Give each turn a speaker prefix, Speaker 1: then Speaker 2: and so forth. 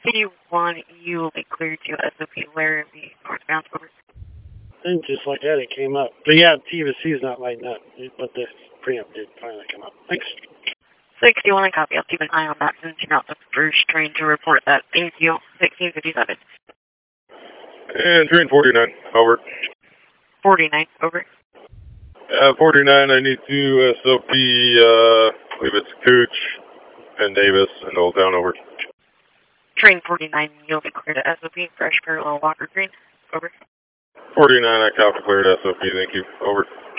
Speaker 1: 51, you will be cleared to SOP Laramie, northbound, over.
Speaker 2: And just like that, it came up. But yeah, T/C's not lighting up, but the preamp did finally come up. Thanks.
Speaker 1: 61, copy. I'll keep an eye on that since you're not the first train to report that. Thank you. 1657.
Speaker 3: And train 49, over.
Speaker 1: 49, over.
Speaker 3: 49, I need to SOP, I believe it's Cooch and Davis and Old Town, over.
Speaker 1: Train 49, you'll be cleared to SOP, fresh parallel Walker Green, over.
Speaker 3: 49, I copy, cleared SOP, thank you, over.